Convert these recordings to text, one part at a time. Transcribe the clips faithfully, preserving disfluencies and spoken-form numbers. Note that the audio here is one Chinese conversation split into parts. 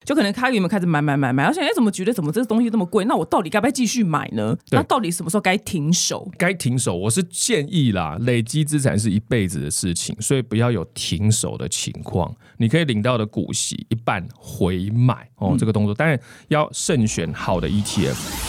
就可能他原本开始买买买买，而且哎，怎么觉得怎么这个东西这么贵？那我到底该不该继续买呢？那到底什么时候该停手？ 该停手，我是建议啦，累积资产是一辈子的事情，所以不要有停手的情况。你可以领到的股息一半回买哦，嗯、这个动作当然要慎选好的 E T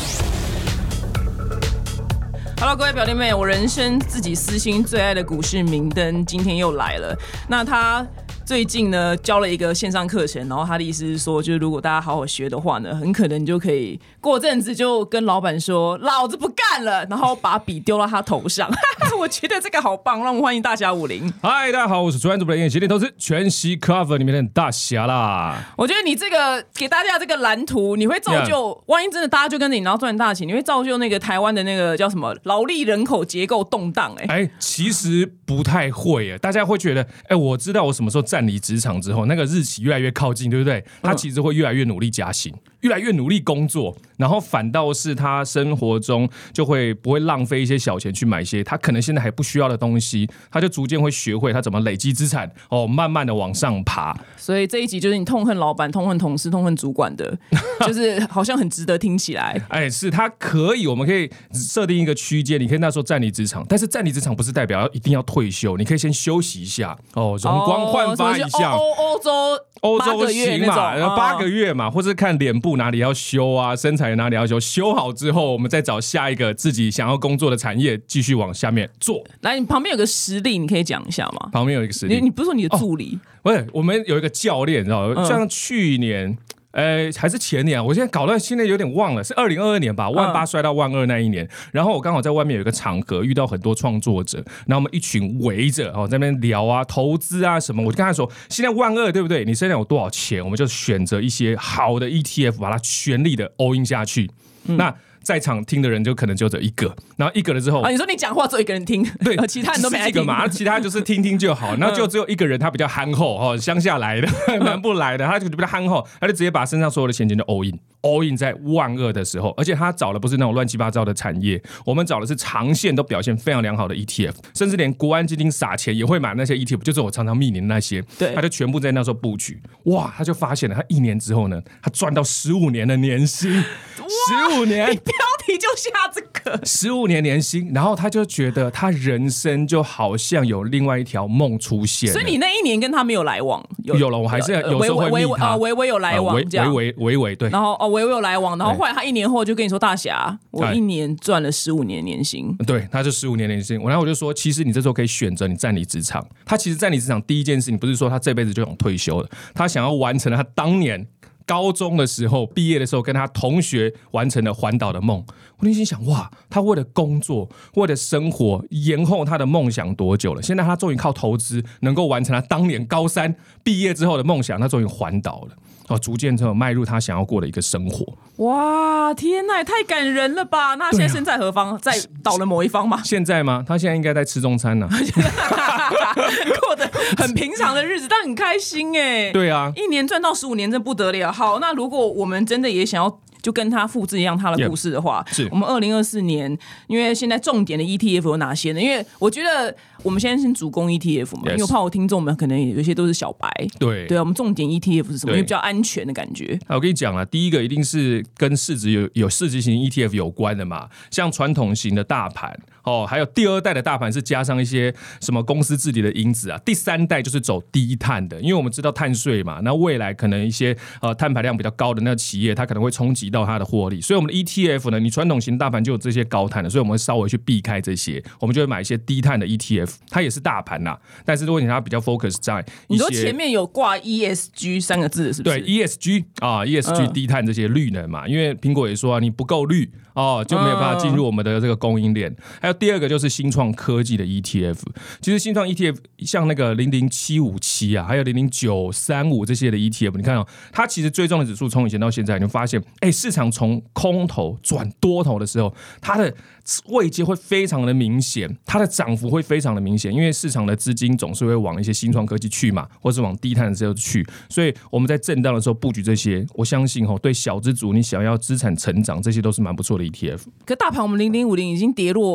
F。Hello， 各位表弟妹，我人生自己私心最爱的股市明灯今天又来了。那他最近呢教了一个线上课程，然后他的意思是说，就是如果大家好好学的话呢，很可能你就可以过阵子就跟老板说老子不干了，然后把笔丢到他头上。我觉得这个好棒，让我们欢迎大侠武林。 嗨，大家好，我是专注的业绩投资全息 cover 里面的大侠啦。 我觉得你这个给大家这个蓝图，你会造就， yeah. 万一真的大家就跟着你然后赚大钱，你会造就那个台湾的那个叫什么劳力人口结构动荡。哎、 欸欸，其实不太会耶，大家会觉得，哎、欸，我知道我什么时候站离职场之后，那个日期越来越靠近，对不对？他其实会越来越努力加薪，越来越努力工作，然后反倒是他生活中就会不会浪费一些小钱去买一些他可能现在还不需要的东西，他就逐渐会学会他怎么累积资产哦，慢慢的往上爬。 所以这一集就是你痛恨老板、痛恨同事、痛恨主管的，就是好像很值得听起来。 哎，是他可以，我们可以设定一个区间，你可以那时候站离职场，但是站离职场不是代表一定要退休，你可以先休息一下哦，容光焕发一下。 欧欧洲欧洲行嘛，然后八个月嘛，或是看脸部哪里要修啊，身材哪里要修，修好之后，我们再找下一个自己想要工作的产业，继续往下面做。 来，你旁边有个实例，你可以讲一下吗？ 旁边有一个实例， 你, 你不是说你的助理？ 哦、不是，我们有一个教练，你知道吗？嗯、像去年。呃，还是前年、啊，我现在搞到现在有点忘了，是二零二二年吧，万八摔到万二那一年。然后我刚好在外面有一个场合遇到很多创作者，然后我们一群围着哦，在那边聊啊，投资啊什么。我就跟他说，现在万二对不对？你身上有多少钱？我们就选择一些好的 E T F， 把它全力的 all in 下去。嗯、那在场听的人就可能就只有一个，然后一个了之后， 啊，你说你讲话只有一个人听， 对， 其他人都没来听个嘛，其他就是听听就好。然后就只有一个人，他比较憨厚哦，乡下来的，南部来的，他就比较憨厚，他就直接把身上所有的钱钱就 all in。all in 在万二的时候，而且他找的不是那种乱七八糟的产业，我们找的是长线都表现非常良好的 E T F， 甚至连国安基金撒钱也会买那些 E T F， 就是我常常密您那些， 对， 他就全部在那时候布局。哇，他就发现了，他一年之后呢，他赚到十五年的年薪，十五年， 你标题就下这个十五年年薪，然后他就觉得他人生就好像有另外一条梦出现。 所以你那一年跟他没有来往？ 有, 有了，我还是有时候会密他， 微微有来往，这样微微微微对， 然后哦。微微有来往，然后后来他一年后就跟你说：“大侠，我一年赚了十五年年薪。” 对，他就十五年年薪。然后我就说，其实你这时候可以选择你站离职场。他其实站离职场第一件事情不是说他这辈子就想退休了，他想要完成了他当年高中的时候毕业的时候跟他同学完成了环岛的梦。我内心想，哇，他为了工作，为了生活，延后他的梦想多久了？现在他终于靠投资能够完成他当年高三毕业之后的梦想，他终于环岛了。哦，逐渐之后迈入他想要过的一个生活。 哇，天哪，也太感人了吧！那现在身在何方？啊、在岛的某一方吗？ 现在吗？他现在应该在吃中餐呢、啊， 过得很平常的日子，但很开心哎。 对啊， 一年赚到十五年，真不得了。好，那如果我们真的也想要。就跟他复制一样他的故事的话， yeah, 我们二零二四年，因为现在重点的 E T F 有哪些呢？因为我觉得我们现在先主攻 E T F 嘛， yes. 因为我怕我听众们可能有一些都是小白， 对对啊，我们重点 E T F 是什么？因为比较安全的感觉。 我跟你讲啦，第一个一定是跟市值有有市值型 E T F 有关的嘛，像传统型的大盘哦，还有第二代的大盘是加上一些什么公司治理的因子啊，第三代就是走低碳的，因为我们知道碳税嘛，那未来可能一些呃碳排量比较高的那个企业，它可能会冲击到它的获利。所以我们的 E T F 呢，你传统型大盘就有这些高碳的，所以我们会稍微去避开这些，我们就会买一些低碳的 E T F， 它也是大盘啦，但是如果你它比较 focus 在一些， 你说前面有挂 E S G 三个字是不是？ 对 ，E S G 啊 ，E S G 低碳这些绿能嘛，因为苹果也说啊，你不够绿哦，就没有办法进入我们的这个供应链。还有第二个就是新创科技的 E T F， 其实新创 E T F 像那个零零七五七啊，还有零零九三五这些的 E T F， 你看哦，它其实追踪的指数从以前到现在，你会发现，哎，市场从空头转多头的时候，它的位阶会非常的明显，它的涨幅会非常的明显，因为市场的资金总是会往一些新创科技去嘛，或是往低碳的时候去，所以我们在震荡的时候布局这些，我相信哦，对小资族你想要资产成长，这些都是蛮不错的 E T F。 可大盘我们零零五零已经跌落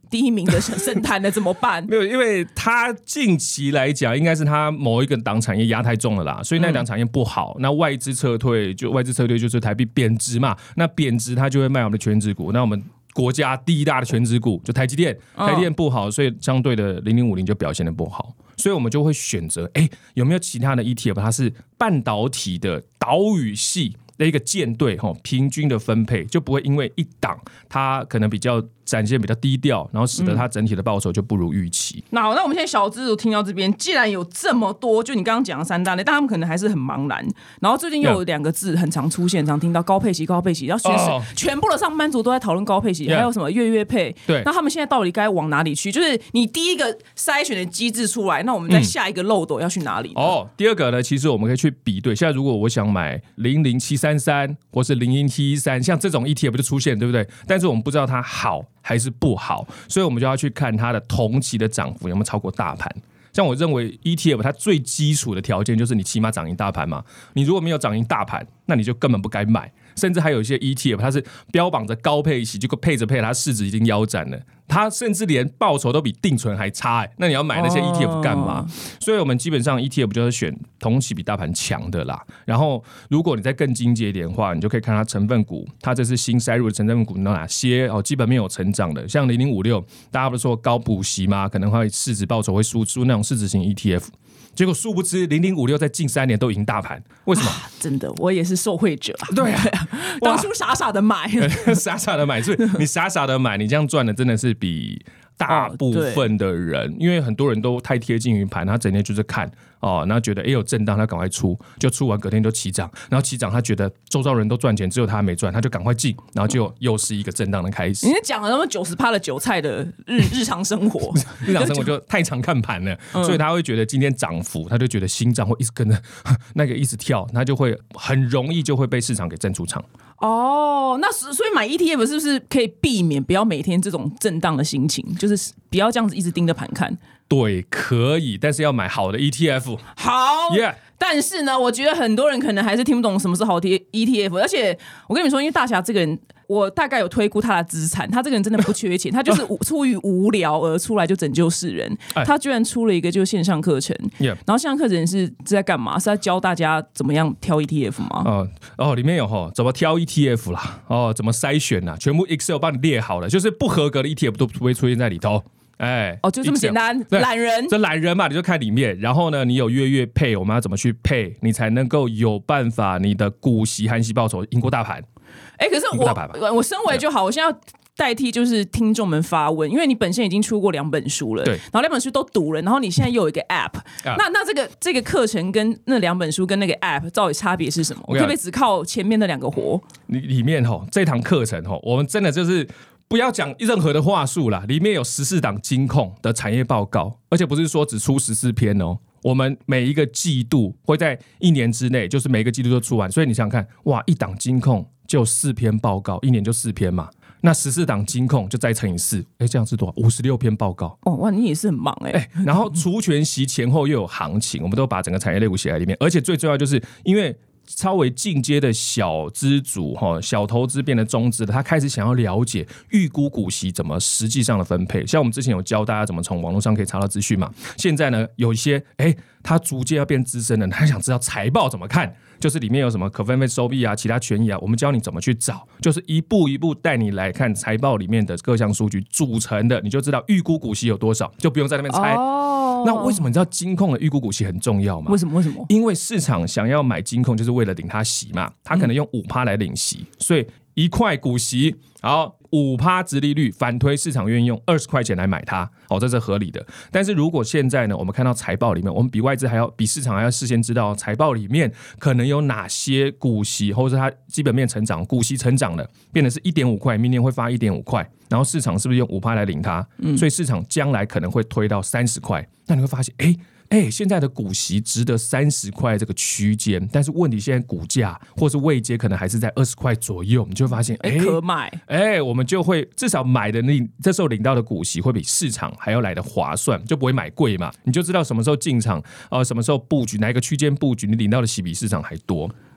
第一名的圣坛的怎么办？ 没有，因为他近期来讲，应该是他某一个档产业压太重了啦，所以那档产业不好，嗯、那外资撤退，就外资撤退就是台币贬值嘛，那贬值它就会卖我们的权值股，那我们国家第一大的权值股就台积电，台积电不好，所以相对的零零五零就表现得不好，所以我们就会选择，哎，有没有其他的 E T F， 它是半导体的岛屿系的一个舰队，平均的分配，就不会因为一档它可能比较展现比较低调，然后使得它整体的报酬就不如预期。 那好，那我们现在小资主听到这边，既然有这么多，就你刚刚讲的三大类，但他们可能还是很茫然。然后最近又有两个字很常出现，常听到高配息、高配息，然后全、oh. 全部的上班族都在讨论高配息， yeah. 还有什么月月配。 对， 那他们现在到底该往哪里去？就是你第一个筛选的机制出来，那我们在下一个漏斗要去哪里？哦、 oh, ，第二个呢，其实我们可以去比对。现在如果我想买零零七三三或是零零七一三，像这种 E T F 就出现，对不对？但是我们不知道它好还是不好，所以我们就要去看它的同期的涨幅有没有超过大盘。像我认为 E T F 它最基础的条件就是你起码涨赢大盘嘛，你如果没有涨赢大盘，那你就根本不该买。甚至还有一些 E T F 它是标榜着高配息，结果配着配它市值已经腰斩了，它甚至连报酬都比定存还差、欸、那你要买那些 E T F 干嘛、哦、所以我们基本上 E T F 就是选同期比大盘强的啦。然后如果你再更精简一点的话，你就可以看它成分股，它这次新塞入的成分股有哪些、哦、基本面有成长的，像零零五六大家不是说高股息吗，可能会市值报酬会输出那种市值型 E T F，结果殊不知零零五六在近三年都赢大盘，为什么、啊？ 真的，我也是受惠者、啊。 对啊， 当初傻傻的买， 傻傻的买，所以你傻傻的买，你这样赚的真的是比大部分的人，哦、因为很多人都太贴近于盘，他整天就是看哦，然后觉得哎有震荡，他赶快出，就出完隔天就起涨，然后起涨他觉得周遭人都赚钱，只有他没赚，他就赶快进，然后就又是一个震荡的开始。 你讲了那么九十趴的韭菜的日日常生活， 日常生活就太常看盘了、嗯，所以他会觉得今天涨幅，他就觉得心脏会一直跟着那个一直跳，他就会很容易就会被市场给震出场。 哦，那所以买 E T F 是不是可以避免不要每天这种震荡的心情，就是不要这样子一直盯着盘看？ 对，可以，但是要买好的 E T F。 好， yeah。 但是呢，我觉得很多人可能还是听不懂什么是好 E T F， 而且我跟你们说，因为大侠这个人，我大概有推估他的资产，他这个人真的不缺钱，他就是出于无聊而出来就拯救世人。他居然出了一个就是线上课程，然后线上课程是在干嘛？是在教大家怎么样挑 E T F 吗？ 哦哦，里面有哈怎么挑 E T F 啦，哦怎么筛选啦，全部 Excel 帮你列好了，就是不合格的 E T F 都不会出现在里头。哎， 哦，就这么简单，懒人， 这懒人嘛，你就看里面，然后呢，你有月月配，我们要怎么去配，你才能够有办法，你的股息、含息报酬赢过大盘。 哎，可是我我身为就好，我现在要代替就是听众们发问，因为你本身已经出过两本书了， 对， 然后两本书都读了，然后你现在又有一个 App，、啊、那那这个这个课程跟那两本书跟那个 App 到底差别是什么？我可不可以只靠前面那两个活？ 里里面吼这堂课程吼，我们真的就是。不要讲任何的话术啦，里面有十四档金控的产业报告，而且不是说只出十四篇哦，我们每一个季度会在一年之内，就是每个季度都出完，所以你想想看，哇，一档金控就四篇报告，一年就四篇嘛，那十四档金控就再乘以四，哎，这样是多少？五十六篇报告。 哦，哇，你也是很忙哎、欸。 然后除权息前后又有行情，我们都把整个产业类股写在里面，而且最重要就是因为。稍微进阶的小资主小投资变得中资的，他开始想要了解预估股息怎么实际上的分配。像我们之前有教大家怎么从网络上可以查到资讯嘛，现在呢有一些哎，他逐渐要变资深了，他想知道财报怎么看，就是里面有什么可分配收益啊、其他权益啊，我们教你怎么去找，就是一步一步带你来看财报里面的各项数据组成的，你就知道预估股息有多少，就不用在那边猜。哦，那为什么你知道金控的预估股息很重要吗？ 为什么？为什么？ 因为市场想要买金控，就是为了领它息嘛，它可能用 百分之五 来领息，所以一块股息，好 百分之五 殖利率，反推市场愿意用二十块钱来买它，哦，这是合理的。但是如果现在呢，我们看到财报里面，我们比外资还要比市场还要事先知道财报里面可能有哪些股息，或者它基本面成长、股息成长的，变成是 一点五块，明年会发 一点五块，然后市场是不是用 百分之五 来领它、嗯？所以市场将来可能会推到三十块，那你会发现，哎。哎、欸，现在的股息值得三十块这个区间，但是问题现在股价或是位阶可能还是在二十块左右，你就会发现，哎、欸， 可买， 哎、欸，我们就会至少买的那这时候领到的股息会比市场还要来的划算，就不会买贵嘛，你就知道什么时候进场，呃，什么时候布局，哪一个区间布局，你领到的息比市场还多。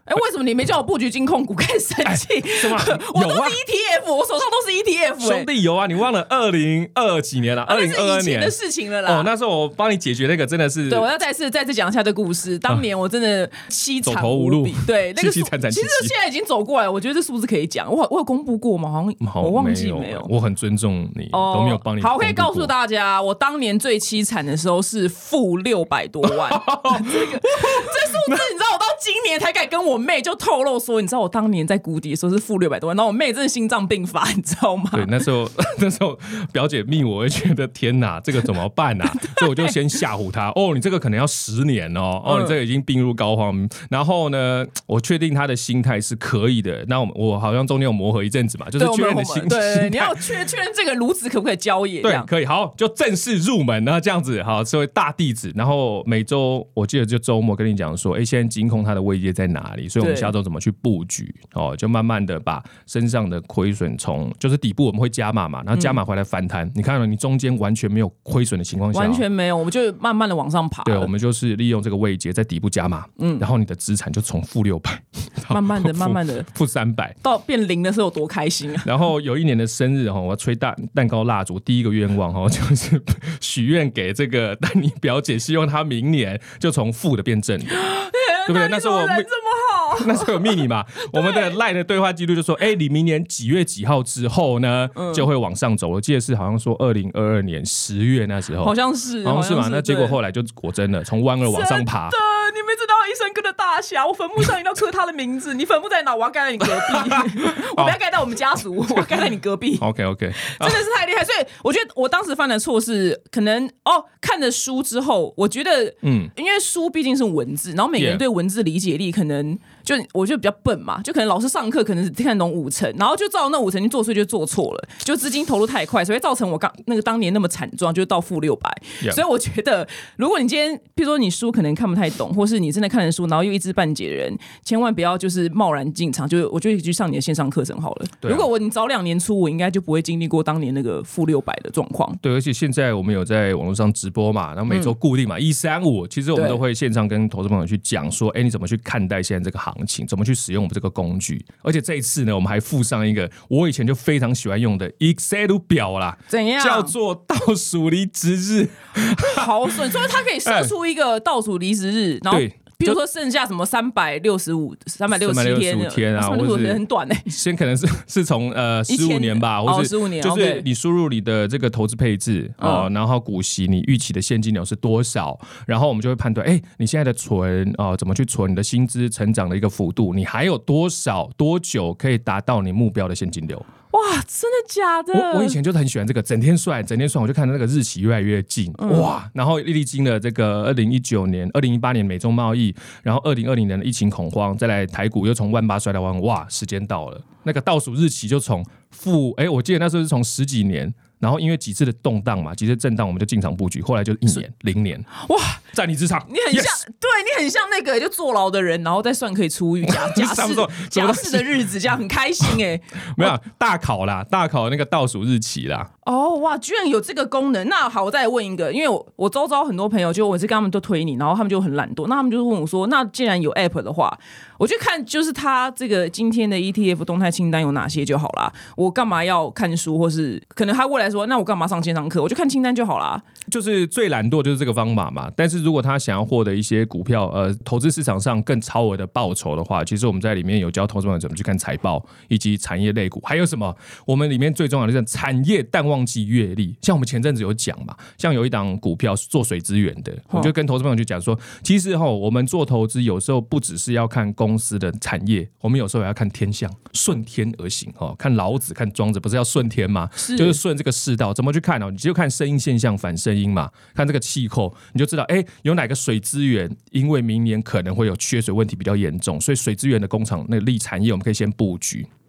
哎、欸，为什么你没叫我布局金控股？开始生气？ 什么？ 我都是 E T F， 我手上都是 E T F、欸。 兄弟有啊，你忘了二零二几年了？二零二二年的事情了啦。 哦，那时候我帮你解决那个真的是。 对，我要再次再次讲一下这故事。当年我真的凄惨走投无路， 对，那个凄凄惨惨。 其实现在已经走过来，我觉得这数字可以讲。我我有公布过吗？好像我忘记没有。 我很尊重你，哦、都没有帮你。 好，我可以告诉大家，我当年最凄惨的时候是负六百多万。这个这数字，你知道，我到今年才敢跟我妹就透露说，你知道我当年在谷底的时候是负六百多万，然后我妹真的心脏病发，你知道吗？ 对，那时候那时候表姐密我，会觉得天哪，这个怎么办啊？所以我就先吓唬她，哦，你这个可能要十年哦，哦，你这个已经病入膏肓。然后呢，我确定她的心态是可以的。那我我好像中间有磨合一阵子嘛，就是确认的心， 对，对你要确确认这个炉子可不可以交野？ 对，可以，好，就正式入门呢，这样子，好，成为大弟子。然后每周我记得就周末跟你讲说，哎，现在金控它的位阶在哪里？所以我们下周怎么去布局？哦，就慢慢的把身上的亏损从就是底部我们会加码嘛，然后加码回来反弹。嗯、你看到你中间完全没有亏损的情况下， 完全没有，我们就慢慢的往上爬。 对，我们就是利用这个位阶在底部加码，嗯，然后你的资产就从负六百， 慢慢的、慢慢的负三百， 到变零的时候有多开心啊！ 然后有一年的生日哈，我要吹蛋蛋糕蜡烛，第一个愿望哈就是许愿给这个丹妮表姐，希望她明年就从负的变正的。对不对？那时候我人这么好， 那时候有秘密嘛，我们的 LINE 的对话记录就说，哎，你明年几月几号之后呢，嗯、就会往上走。我记得是好像说二零二二年十月那时候， 好像是， 好像是嘛。那结果后来就果真的从弯二往上爬。 真的，你们知道医生哥的大侠，我坟墓上一定要刻他的名字。你坟墓在哪？我要盖在你隔壁。我不要盖在我们家族，我要盖在你隔壁。 OK OK， 真的是太厉害。所以我觉得我当时犯的错是，可能哦，看了书之后，我觉得，嗯，因为书毕竟是文字，然后每个人对文字理解力可能就我觉得比较笨嘛，就可能老师上课可能只看懂五成，然后就照那五成去做，所以就做错了，就资金投入太快，所以造成我刚那个当年那么惨状，就到负六百。所以我觉得，如果你今天，譬如说你书可能看不太懂，或是你真的看了书，然后又一知半解的人，千万不要就是贸然进场，就我就去上你的线上课程好了。啊、如果我你早两年出，我应该就不会经历过当年那个负六百的状况。 对，而且现在我们有在网络上直播嘛，然后每周固定嘛，一三五，其实我们都会线上跟投资朋友去讲说，哎，你怎么去看待现在这个行情，怎么去使用我们这个工具？而且这一次呢，我们还附上一个我以前就非常喜欢用的 Excel 表啦， 怎样？ 叫做倒数离职日， 好损，所以它可以设出一个倒数离职日，然后。比如说剩下什么三百六十五、三百六十七天， 天啊， 或者很短哎、欸。 先可能是是从呃十五年吧，或是就是你输入你的这个投资配置哦，然后股息你预期的现金流是多少，然后我们就会判断，哎，你现在的存哦怎么去存，你的薪资成长的一个幅度，你还有多少多久可以达到你目标的现金流？ 哇，真的假的？ 我我以前就很喜欢这个，整天算，整天算，我就看到那个日期越来越近，嗯、哇！然后历经了这个二零一九年、二零一八年美中贸易，然后二零二零年的疫情恐慌，再来台股又从万八摔到万，哇！时间到了，那个倒数日期就从负，哎，我记得那时候是从十几年。然后因为几次的动荡嘛，几次震荡，我们就进场布局。后来就一年、零年，哇，在你职场， 你很像， yes! 对你很像那个就坐牢的人，然后再算可以出狱假假释假释的日子，这样很开心哎、欸。 没有大考啦，大考那个倒数日期啦。 哦哇，居然有这个功能！那好，我再来问一个，因为我我周遭很多朋友，就我是跟他们都推你，然后他们就很懒惰，那他们就问我说，那既然有 App 的话，我就看就是他这个今天的 E T F 动态清单有哪些就好啦，我干嘛要看书，或是可能他未来说，那我干嘛上线上课？我就看清单就好啦。 就是最懒惰就是这个方法嘛。但是如果他想要获得一些股票呃投资市场上更超额的报酬的话，其实我们在里面有教投资者怎么去看财报以及产业类股，还有什么？我们里面最重要的是产业淡旺季月历。像我们前阵子有讲嘛，像有一档股票做水资源的，我就跟投资朋友去讲说，其实齁我们做投资有时候不只是要看公司的产业，我们有时候也要看天象，顺天而行齁。看老子看庄子不是要顺天吗？是就是顺这个世道。怎么去看哦？你就看声音现象反声音嘛，看这个气候，你就知道，哎，有哪个水资源，因为明年可能会有缺水问题比较严重，所以水资源的工厂那个力产业，我们可以先布局。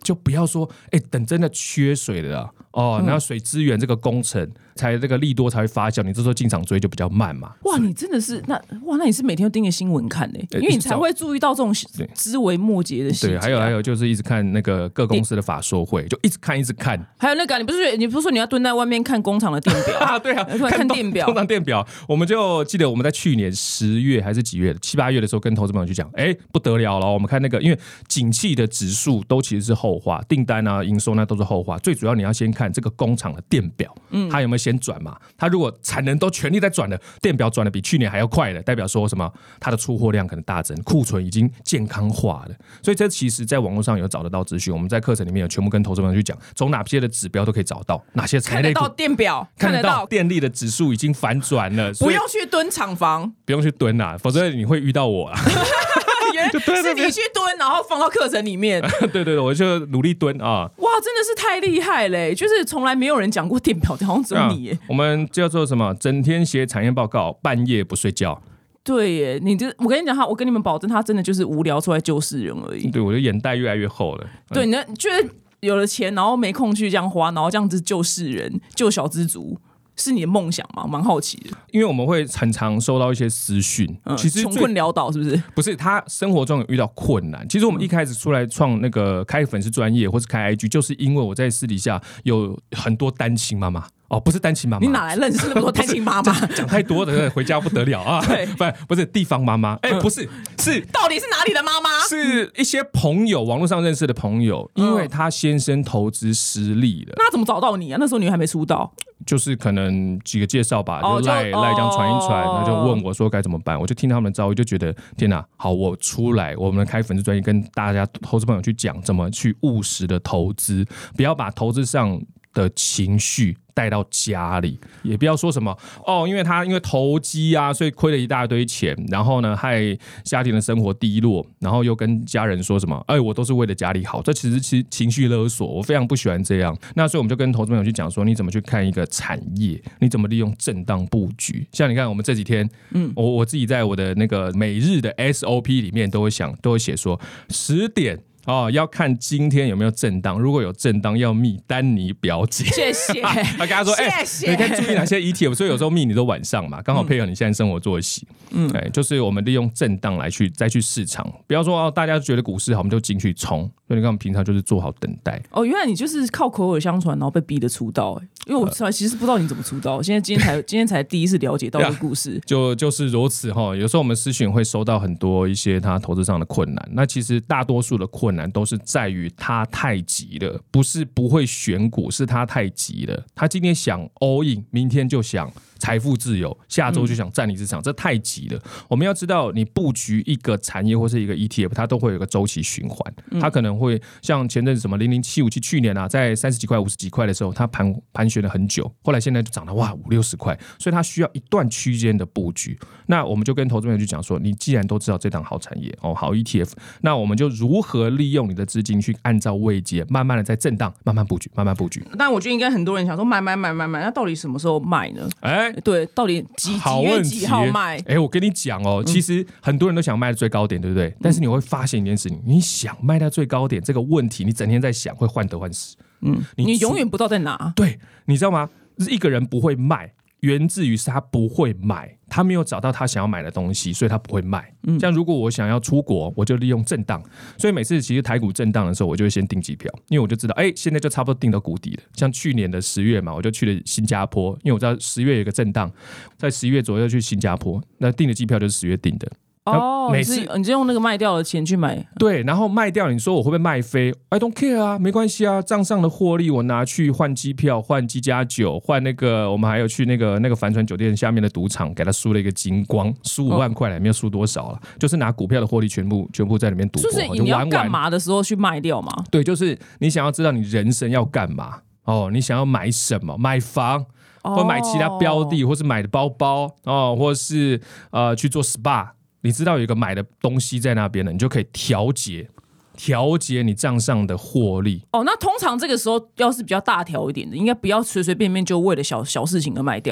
就不要说哎、欸，等真的缺水了啊哦，然后水资源这个工程才这个利多才会发酵，你这时候进场追就比较慢嘛。 哇，你真的是那哇，那你是每天都盯着新闻看的、欸，因为你才会注意到这种枝微末节的细节、啊。 对，还有还有就是一直看那个各公司的法说会，就一直看一直看。 还有那个、啊，你不是你不是说你要蹲在外面看工厂的电表啊？对啊， 看电表， 工厂电表。我们就记得我们在去年十月还是几月七八月的时候，跟投资朋友去讲，哎、欸，不得了了，我们看那个，因为景气的指数都其实是后话，订单啊、营收那都是后话，最主要你要先看这个工厂的电表，嗯，它有没有先转嘛？它如果产能都全力在转了，电表转的比去年还要快了，代表说什么？它的出货量可能大增，库存已经健康化了。所以这其实在网络上有找得到资讯，我们在课程里面有全部跟投资朋友去讲，从哪些的指标都可以找到，哪些产业股看得到电表， 看得到电力的指数已经反转了， 不用去蹲厂房， 不用去蹲啦，否则你会遇到我啦。 是你去蹲，然后放到课程里面。 对对对，我就努力蹲啊！ 哇，真的是太厉害嘞！就是从来没有人讲过电表，好像只有你耶、啊。 我们叫做什么？整天写产业报告，半夜不睡觉。 对耶，你这我跟你讲，他我跟你们保证，他真的就是无聊出来救世人而已。 对，我的眼袋越来越厚了。 对，你觉得有了钱，然后没空去这样花，然后这样子救世人、救小资族。是你的梦想吗？蛮好奇的， 因为我们会很常收到一些私讯， 嗯、 其实穷困潦倒是不是？ 不是，他生活中有遇到困难。其实我们一开始出来创那个开粉丝专业或是开 I G， 就是因为我在私底下有很多单亲妈妈。哦，不是单亲妈妈， 你哪来认识那么多单亲妈妈？ 讲太多的，回家不得了啊！ 对， 不不是地方妈妈，哎、欸，不是，是到底是哪里的妈妈？ 是一些朋友，网络上认识的朋友，因为他先生投资失利了。 那怎么找到你啊？那时候你还没出道。 就是可能几个介绍吧， 哦、 就赖赖这样传一传， 哦、 然后就问我说该怎么办。我就听他们的遭遇，就觉得天哪，好，我出来，我们开粉丝专页跟大家投资朋友去讲怎么去务实的投资，不要把投资上的情绪带到家里，也不要说什么哦，因为他因为投机啊，所以亏了一大堆钱，然后呢害家庭的生活低落，然后又跟家人说什么，哎，我都是为了家里好，这其实其实情绪勒索，我非常不喜欢这样。那所以我们就跟投资朋友去讲说，你怎么去看一个产业，你怎么利用震荡布局。像你看，我们这几天，嗯，我我自己在我的那个每日的 S O P 里面都会想，都会写说十点。哦，要看今天有没有震荡，如果有震荡，要密丹尼表姐。 谢谢。 他跟他说：“哎、欸，你可以注意哪些 E T F。”所以有时候密你都晚上嘛，刚好配合你现在生活作息。嗯，哎，就是我们利用震荡来去再去市场，不要说哦，大家觉得股市好，我们就进去冲。所以你看，我们平常就是做好等待。 哦，原来你就是靠口耳相传，然后被逼的出道。哎，因为我其实不知道你怎么出道，现在今天才今天才第一次了解到这个故事。 就就是如此哈。有时候我们私讯会收到很多一些他投资上的困难，那其实大多数的困难都是在于他太急了，不是不会选股，是他太急了。他今天想 all in， 明天就想财富自由，下周就想占领市场，嗯、这太急了。我们要知道，你布局一个产业或是一个 E T F， 它都会有一个周期循环。嗯、它可能会像前阵子什么零零七五七，去年啊，在三十几块、五十几块的时候，它盘盘旋了很久，后来现在就涨了哇五六十块，所以它需要一段区间的布局。那我们就跟投资人去讲说，你既然都知道这档好产业哦，好 E T F， 那我们就如何利用你的资金去按照位阶，慢慢的在震荡，慢慢布局，慢慢布局。 但我觉得应该很多人想说买买买买买，那到底什么时候卖呢？哎，对，到底几几月几号卖？ 哎，我跟你讲哦，其实很多人都想卖到最高点，对不对？嗯、但是你会发现一件事情，你想卖到最高点这个问题，你整天在想，会患得患失。 嗯，你, 你永远不知道在哪。 对，你知道吗？一个人不会卖，源自于是他不会买，他没有找到他想要买的东西，所以他不会卖。嗯、像如果我想要出国，我就利用震荡，所以每次其实台股震荡的时候，我就会先订机票，因为我就知道，哎、欸，现在就差不多订到谷底了。像去年的十月嘛，我就去了新加坡，因为我知道十月有一个震荡，在十一月左右去新加坡，那订的机票就是十月订的。 哦，每次你就用那个卖掉的钱去买， 对，然后卖掉，你说我会不会卖飞 ？I don't care 啊，没关系啊，账上的获利我拿去换机票、换机加酒、换那个，我们还有去那个那个帆船酒店下面的赌场，给他输了一个精光，输五万块了，没有输多少了，就是拿股票的获利全部全部在里面赌博， 就是你要干嘛的时候去卖掉嘛？ 对，就是你想要知道你人生要干嘛哦，你想要买什么？买房。或买其他标的，或是买的包包哦，或是呃去做 S P A。你知道有一个买的东西在那边了，你就可以调节调节你账上的获利。 哦，那通常这个时候要是比较大条一点的，应该不要随随便便就为了小小事情而卖掉吧？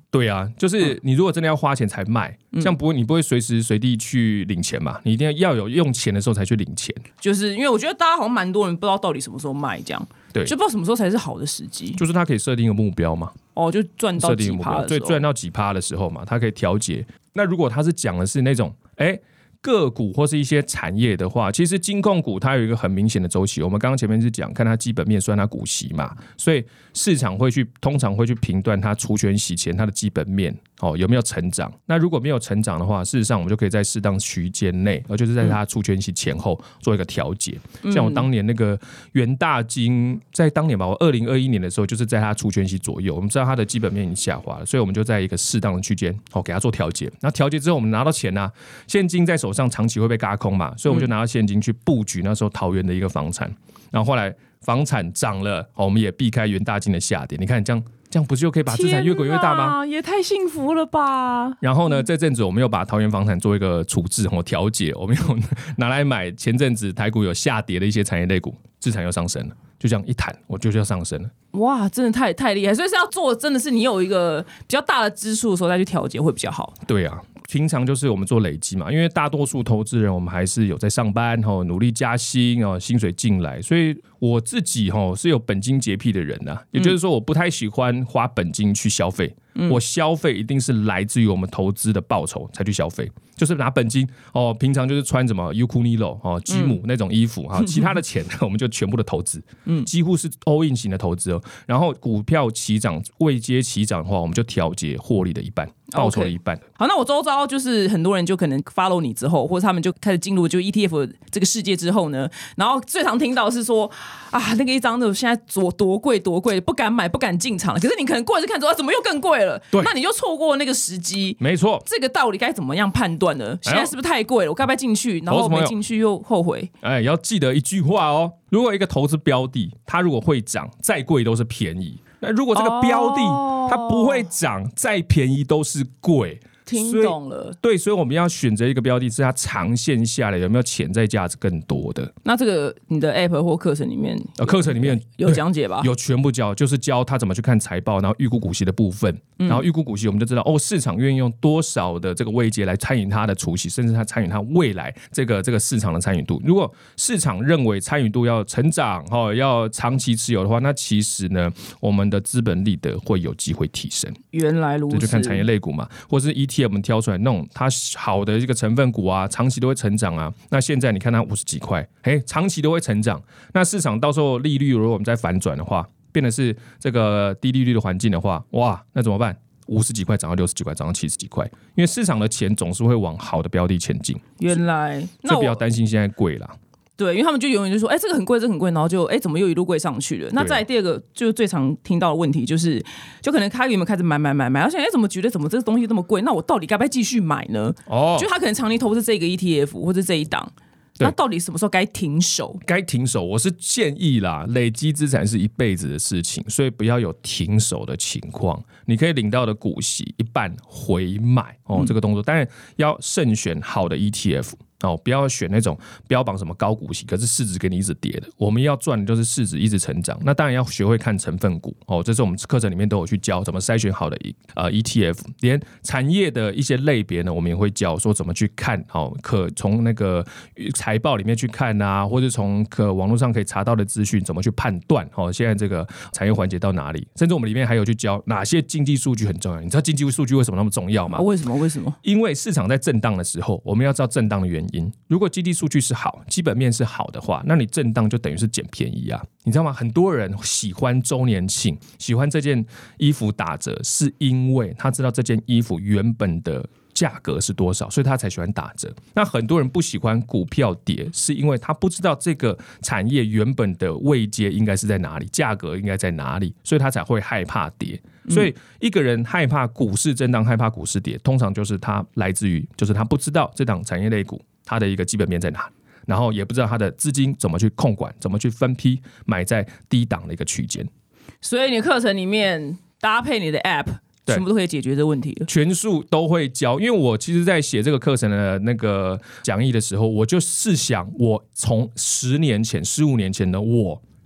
对啊，就是你如果真的要花钱才卖，这样不会，你不会随时随地去领钱嘛？你一定要要有用钱的时候才去领钱。 就是因为我觉得大家好像蛮多人不知道到底什么时候卖，这样对， 就不知道什么时候才是好的时机。 就是他可以设定一个目标嘛， 哦，就赚到几趴的时候， 对，赚到几趴的时候嘛，他可以调节。那如果他是讲的是那种，哎。个股或是一些产业的话，其实金控股它有一个很明显的周期。我们刚刚前面是讲看它基本面算它股息嘛，所以市场会去通常会去评断它除权息前它的基本面、哦、有没有成长。那如果没有成长的话，事实上我们就可以在适当区间内，而就是在它除权息前后做一个调节、嗯。像我当年那个元大金，在当年吧，我二零二一年的时候，就是在它除权息左右，我们知道它的基本面已经下滑了，所以我们就在一个适当的区间、哦、给它做调节。那调节之后，我们拿到钱啊，现金在手上长期会被軋空嘛，所以我们就拿到现金去布局那时候桃园的一个房产，然后后来房产涨了、哦、我们也避开元大金的下跌。你看这样这样不是就可以把资产越滚越大吗？ 也太幸福了吧。 然后呢，这阵子我们又把桃园房产做一个处置和调节，我们又拿来买前阵子台股有下跌的一些产业类股，资产又上升了，就这样一弹我就要上升了。 哇，真的太太厉害。所以是要做真的是你有一个比较大的支数的时候再去调节会比较好。 对啊，平常就是我们做累积嘛，因为大多数投资人我们还是有在上班，努力加薪，薪水进来，所以我自己是有本金洁癖的人啊，也就是说我不太喜欢花本金去消费、嗯、我消费一定是来自于我们投资的报酬才去消费，就是拿本金、哦、平常就是穿什么 Uniqlo、哦、吉姆那种衣服、嗯、其他的钱我们就全部的投资、嗯、几乎是 all in 型的投资、哦、然后股票起涨位阶起涨的话，我们就调节获利的一半，报酬的一半、okay. 好，那我周遭就是很多人就可能 follow 你之后，或者他们就开始进入就 E T F 这个世界之后呢，然后最常听到的是说啊，那个一张的现在多多贵多贵，不敢买不敢进场了。可是你可能过一次看之后、啊、怎么又更贵了？对，那你就错过那个时机。没错，这个道理该怎么样判断呢？现在是不是太贵了？我该不该进去？然后没进去又后悔。 哎，要记得一句话哦，如果一个投资标的它如果会涨，再贵都是便宜。那如果这个标的、哦、它不会涨，再便宜都是贵。 听懂了， 对，所以我们要选择一个标的是它长线下来有没有潜在价值更多的。 那这个你的 App 或课程里面， 呃，课程里面有讲解吧？ 有全部教，就是教他怎么去看财报，然后预估股息的部分，嗯、然后预估股息我们就知道哦，市场愿意用多少的这个位阶来参与它的除息，甚至它参与它未来这个这个市场的参与度。如果市场认为参与度要成长，哦，要长期持有的话，那其实呢，我们的资本利得会有机会提升。 原来如此， 这就看产业类股嘛，或是 E T F 我们挑出来那种它好的一个成分股啊，长期都会成长啊。那现在你看它五十几块，哎，长期都会成长。那市场到时候利率如果我们再反转的话，变得是这个低利率的环境的话，哇，那怎么办？五十几块涨到六十几块，涨到七十几块，因为市场的钱总是会往好的标的前进。 原来， 这不要担心现在贵啦。 对，因为他们就永远就说，哎、欸，这个很贵，这个很贵，然后就，哎、欸，怎么又一路贵上去了？那再来第二个，就是最常听到的问题，就是就可能他原本开始买买买买，而且哎，怎么觉得怎么这个东西这么贵？那我到底该不该继续买呢？哦，就他可能长期投资这个 E T F 或者这一档。那到底什么时候该停手？该停手，我是建议啦，累积资产是一辈子的事情，所以不要有停手的情况。你可以领到的股息一半回买哦，嗯、这个动作，当然要慎选好的 E T F。哦，不要选那种标榜什么高股息，可是市值给你一直跌的。我们要赚的就是市值一直成长。那当然要学会看成分股哦，这是我们课程里面都有去教怎么筛选好的呃 E T F， 连产业的一些类别呢，我们也会教说怎么去看哦，可从那个财报里面去看啊，或者从可网络上可以查到的资讯怎么去判断哦，现在这个产业环节到哪里？甚至我们里面还有去教哪些经济数据很重要。你知道经济数据为什么那么重要吗？ 啊、为什么？为什么？ 因为市场在震荡的时候，我们要知道震荡的原因。如果经济数据是好，基本面是好的话，那你震荡就等于是捡便宜啊，你知道吗？很多人喜欢周年庆，喜欢这件衣服打折，是因为他知道这件衣服原本的价格是多少，所以他才喜欢打折。那很多人不喜欢股票跌，是因为他不知道这个产业原本的位阶应该是在哪里，价格应该在哪里，所以他才会害怕跌。所以一个人害怕股市震荡，害怕股市跌，通常就是他来自于就是他不知道这档产业类股它的一个基本面在哪，然后也不知道它的资金怎么去控管，怎么去分批买在低档的一个区间。 所以你的课程里面搭配你的 App， 全部都可以解决这个问题了， 全数都会教。因为我其实在写这个课程的那个讲义的时候，我就试想我从十年前、十五年前的我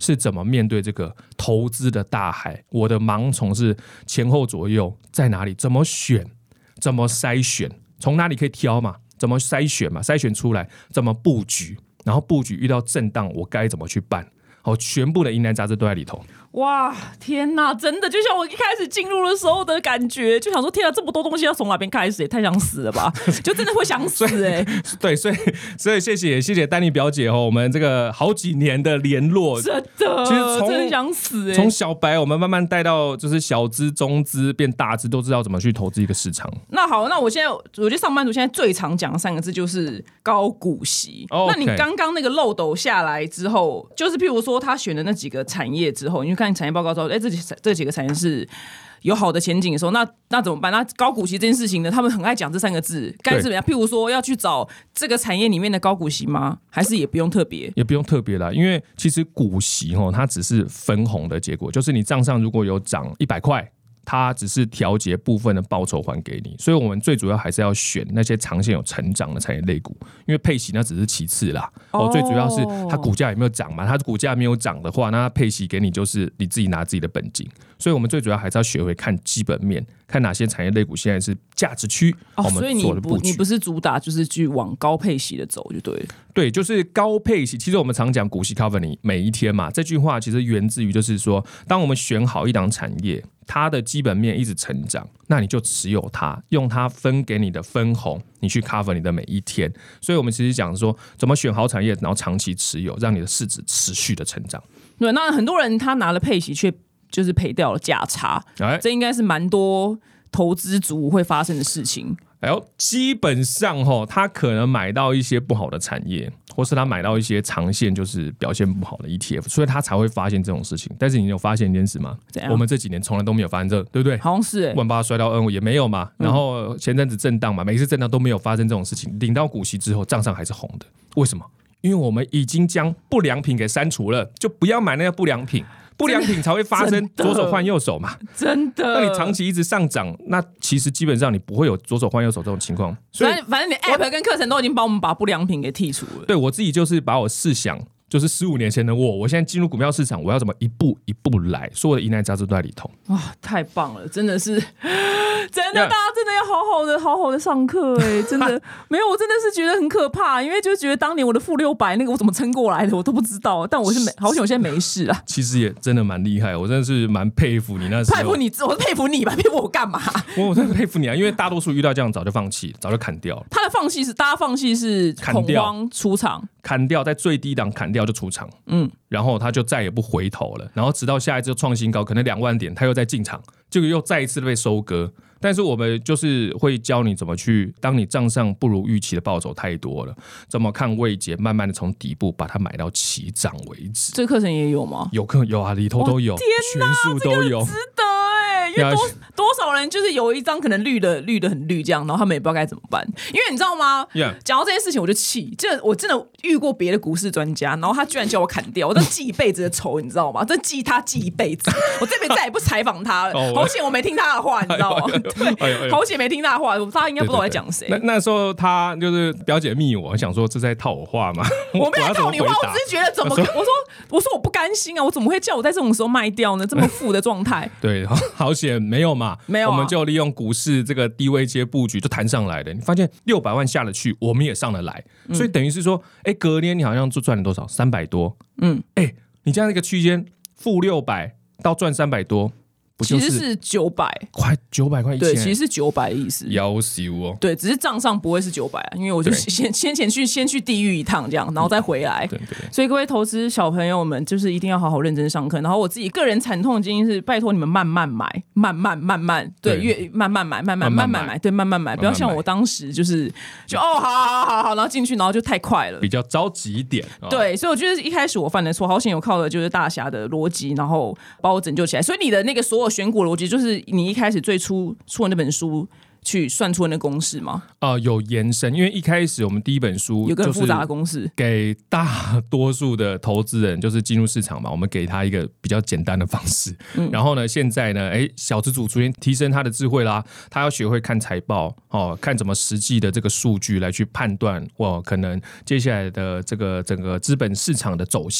是怎么面对这个投资的大海，我的盲从是前后左右在哪里，怎么选，怎么筛选，从哪里可以挑嘛，怎么筛选嘛，筛选出来怎么布局，然后布局遇到震荡我该怎么去办，哦，全部的疑难杂症都在里头。 哇，天哪，真的就像我一开始进入的时候的感觉，就想说天哪，这么多东西要从哪边开始，也太想死了吧，就真的会想死哎、欸。 对，所以所以谢谢谢谢丹妮表姐哦，我们这个好几年的联络， 真的， 其实从真的想死哎、欸。 从小白我们慢慢带到就是小资、中资变大资，都知道怎么去投资一个市场。 那好，那我现在我觉得上班族现在最常讲的三个字就是高股息。 Oh, okay. 那你刚刚那个漏斗下来之后，就是譬如说他选的那几个产业之后，你去看产业报告之后，哎、欸。这几这几个产业是有好的前景的时候，那那怎么办？那高股息这件事情呢？他们很爱讲这三个字，该怎么样？譬如说要去找这个产业里面的高股息吗？还是也不用特别？ 也不用特别啦，因为其实股息哦，它只是分红的结果，就是你账上如果有涨一百块。它只是调节部分的报酬还给你，所以我们最主要还是要选那些长线有成长的产业类股，因为配息那只是其次啦。哦，最主要是它股价有没有涨嘛？它股价没有涨的话，那它配息给你就是你自己拿自己的本金。所以我们最主要还是要学会看基本面，看哪些产业类股现在是价值区， 哦、 我们做的布局。 所以你不你不是主打就是去往高配息的走就对了。 对，就是高配息。其实我们常讲股息 cover 你每一天嘛，这句话其实源自于就是说，当我们选好一档产业，它的基本面一直成长，那你就持有它，用它分给你的分红，你去 cover 你的每一天。所以我们其实讲说，怎么选好产业，然后长期持有，让你的市值持续的成长。 对，那很多人他拿了配息，却就是赔掉了价差，哎、这应该是蛮多投资族会发生的事情。 哎呦，基本上齁，他可能买到一些不好的产业，或是他买到一些长线就是表现不好的 E T F， 所以他才会发现这种事情。但是你有发现一件事吗？我们这几年从来都没有发生这，对不对？ 好像是哎、欸， 万八摔到 N 五也没有嘛。然后前阵子震荡嘛，每一次震荡都没有发生这种事情。领到股息之后，账上还是红的，为什么？因为我们已经将不良品给删除了，就不要买那个不良品。不良品才会发生左手换右手嘛， 真的。 那你长期一直上涨，那其实基本上你不会有左手换右手这种情况。所以反正反正你 App 跟课程都已经帮我们把不良品给剔除了。 对，我自己就是把我试想，就是十五年前的我，我现在进入股票市场，我要怎么一步一步来，所有的疑难杂症都在里头。 哇，太棒了，真的是。真的， yeah. 大家真的要好好的、好好的上课哎、欸！真的没有，我真的是觉得很可怕，因为就觉得当年我的负六百那个我怎么撑过来的，我都不知道。但我是没，好险我现在没事啊。 其实也真的蛮厉害，我真的是蛮佩服你那时候。 佩服你，我是佩服你吧？佩服我干嘛？ 我我真的佩服你啊！因为大多数遇到这样早就放弃，早就砍掉了。 他的放弃是大家放弃是恐慌出场， 砍掉在最低档砍掉就出场，嗯，然后他就再也不回头了，然后直到下一次创新高，可能两万点，他又再进场，结果又再一次被收割。但是我们就是会教你怎么去，当你账上不如预期的报酬太多了，怎么看位阶，慢慢的从底部把它买到起涨为止。 这个课程也有吗？ 有课有啊，里头都有， 哦、天哪， 全数都有， 这个值得哎、欸！因为多多少人就是有一张可能绿的绿的很绿这样，然后他们也不知道该怎么办。因为你知道吗？讲、yeah. 到这件事情我就气，这我真的遇过别的股市专家，然后他居然叫我砍掉，我都记一辈子的仇，你知道吗？真记他记一辈子，我这辈子再也不采访他了。好险我没听他的话，你知道吗？对，好险没听他的话，大家应该不知道我在讲谁。 那那时候他就是表姐密我，想说这是在套我话吗？ 我没有套你话，我只是觉得怎么，我说我说我不甘心啊，我怎么会叫我在这种时候卖掉呢？这么负的状态。对， 好险没有嘛， 没有、啊， 我们就利用股市这个低位阶布局就弹上来的。你发现六百万下得去，我们也上得来，嗯、所以等于是说，哎、欸，隔年你好像就赚了多少？三百多。嗯，哎、欸，你这样一个区间，负六百到赚三百多。不就是其实是九百， 快九百块一千， 对，其实是九百的意思。 夭寿哦， 对，只是账上不会是九百啊，因为我就先先前去先去地狱一趟这样，然后再回来。对对。所以各位投资小朋友们，就是一定要好好认真上课。然后我自己个人惨痛的经验是，拜托你们慢慢买，慢慢慢慢，对，越慢慢买，慢慢慢慢买，对，慢慢买，不要像我当时就是就哦，好好好好，然后进去，然后就太快了， 比较着急一点。 哦、对，所以我觉得一开始我犯的错，好险有靠的就是大侠的逻辑，然后把我拯救起来。所以你的那个所有选股逻辑，就是你一开始最初出的那本书去算出的那公式吗？ 呃，有延伸，因为一开始我们第一本书有个很复杂的公式， 给大多数的投资人就是进入市场嘛，我们给他一个比较简单的方式。嗯、然后呢，现在呢，哎，小资主逐渐提升他的智慧啦，他要学会看财报哦，看怎么实际的这个数据来去判断，哇，可能接下来的这个整个资本市场的走向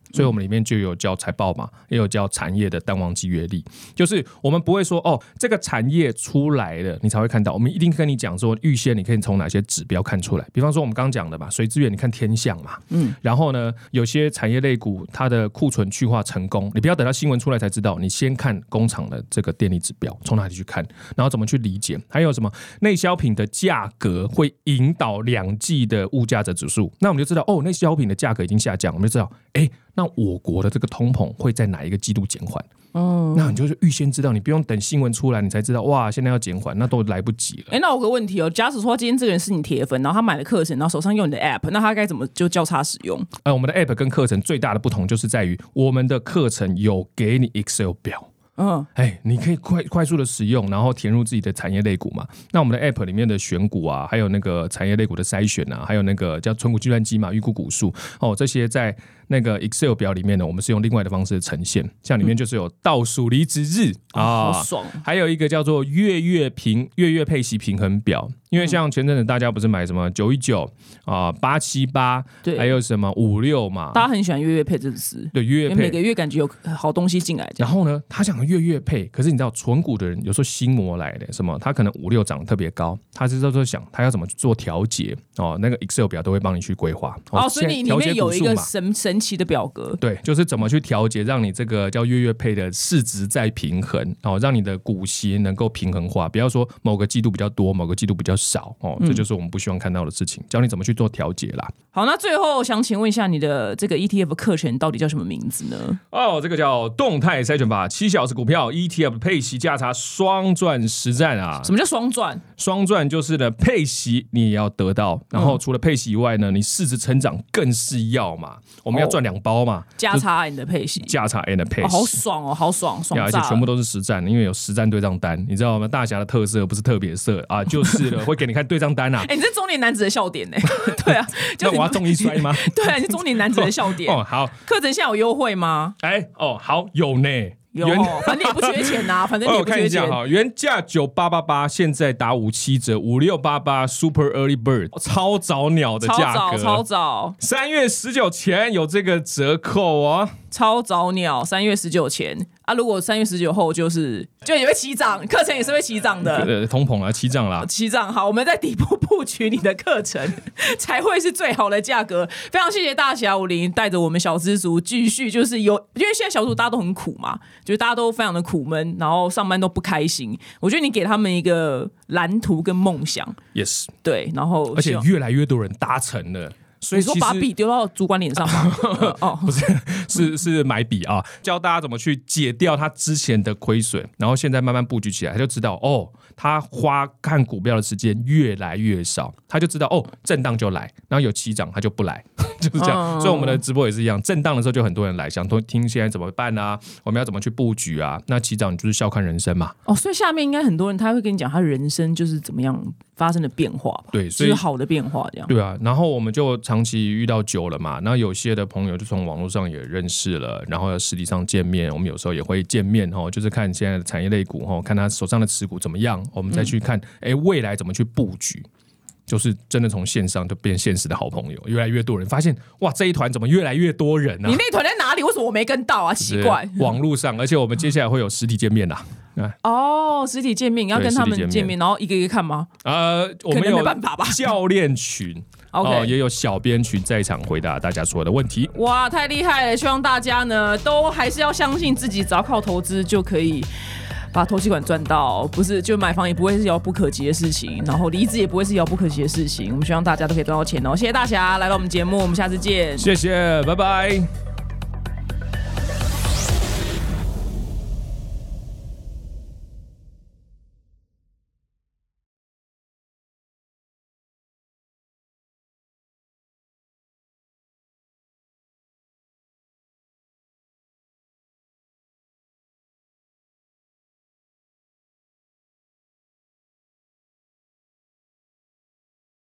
所以我们里面就有教财报嘛，也有教产业的淡旺季月历，就是我们不会说哦，这个产业出来了你才会看到，我们一定跟你讲说预先你可以从哪些指标看出来，比方说我们刚刚讲的嘛，水资源你看天象嘛，嗯，然后呢，有些产业类股它的库存去化成功，你不要等到新闻出来才知道，你先看工厂的这个电力指标，从哪里去看，然后怎么去理解，还有什么内销品的价格会引导两季的物价的指数，那我们就知道哦，内销品的价格已经下降，我们就知道，哎，那我国的这个通膨会在哪一个季度减缓？哦，那你就是预先知道，你不用等新闻出来你才知道，哇，现在要减缓，那都来不及了。 哎，那我有个问题哦，假使说今天这个人是你铁粉，然后他买了课程，然后手上用你的 app， 那他该怎么就交叉使用？ 呃，我们的 app 跟课程最大的不同就是在于，我们的课程有给你 Excel 表。嗯，哎，你可以快快速的使用，然后填入自己的产业类股嘛。那我们的 App 里面的选股啊，还有那个产业类股的筛选啊，还有那个叫存股计算机嘛，预估股数哦，这些在那个 Excel 表里面呢，我们是用另外的方式呈现。像里面就是有倒数离职日、 嗯、啊，好爽。 还有一个叫做月月平月月配息平衡表。因为像前阵子大家不是买什么九一九啊、八七八，还有什么五六嘛， 大家很喜欢月月配这个词， 对，月月配， 每个月感觉有好东西进来。 然后呢，他想月月配，可是你知道存股的人有时候心魔来的，什么他可能五六涨特别高，他是在想他要怎么做调节哦，那个 Excel 表都会帮你去规划。 哦，所以你里面有一个神神奇的表格， 对，就是怎么去调节，让你这个叫月月配的市值再平衡哦，让你的股息能够平衡化，不要说某个季度比较多，某个季度比较少哦，这就是我们不希望看到的事情，教你怎么去做调节啦。 好，那最后想请问一下，你的这个 E T F 课程到底叫什么名字呢？ 哦，这个叫动态筛选法，七小时股票 E T F 配息价差双赚实战啊！ 什么叫双赚？ 双赚就是呢，配息你也要得到，然后除了配息以外呢，你市值成长更是要嘛，我们要赚两包嘛， 价差 and 配息， 价差 and 配息、 哦，好爽哦，好爽，爽炸了！ 而且全部都是实战，因为有实战对账单，你知道吗？大侠的特色不是特别色啊，就是了，会给你看对账单。哎、 欸，你是中年男子的笑点呢、欸？对啊， 那我要中一摔吗？ 对啊，你是中年男子的笑点。 哦，好， 课程现在有优惠吗？ 哎、欸，哦，好，有呢。 有，反正你也不缺钱呐、啊，反正你也不缺钱。 哦、原价九八八八，现在打五七折，五六八八 Super Early Bird，、哦、超早鸟的价格， 超早，超早。 三月十九前有这个折扣哦， 超早鸟，三月十九前啊。如果三月十九后就是就也会起涨，课程也是会起涨的。 呃，通膨啦，起涨啦， 起涨。好，我们在底部布局你的课程，才会是最好的价格。非常谢谢大侠武林带着我们小资族继续，就是有，因为现在小资族大家都很苦嘛。就是大家都非常的苦闷，然后上班都不开心。我觉得你给他们一个蓝图跟梦想 ，yes， 对，然后而且越来越多人达成了。所以你说把笔丢到主管脸上吗？ 哦，不是，是是买笔啊，教大家怎么去解掉他之前的亏损，然后现在慢慢布局起来，他就知道哦，他花看股票的时间越来越少，他就知道哦，震荡就来，然后有起涨他就不来，就是这样。嗯、所以我们的直播也是一样，震荡的时候就很多人来，想听现在怎么办啊，我们要怎么去布局啊？那起涨就是笑看人生嘛。 哦，所以下面应该很多人他会跟你讲他人生就是怎么样发生的变化吧？ 对，所以就是好的变化这样。 对啊，然后我们就长期遇到久了嘛，那有些的朋友就从网络上也认识了，然后实体上见面，我们有时候也会见面哦，就是看现在的产业类股哦，看他手上的持股怎么样，我们再去看哎、嗯、未来怎么去布局。就是真的从线上就变现实的好朋友，越来越多人发现哇，这一团怎么越来越多人啊？ 你那团在哪里？为什么我没跟到啊？奇怪。 网络上，而且我们接下来会有实体见面啦。 哦，实体见面，你要跟他们见面，然后一个一个看吗？ 呃，我们有没办法吧？ 教练群 ，OK，、 哦、也有小编群在场回答大家所有的问题。 哇，太厉害了！希望大家呢都还是要相信自己，只要靠投资就可以把投资款赚到，不是就买房也不会是遥不可及的事情，然后离职也不会是遥不可及的事情。我们希望大家都可以赚到钱哦！谢谢大侠来到我们节目，我们下次见， 谢谢，拜拜。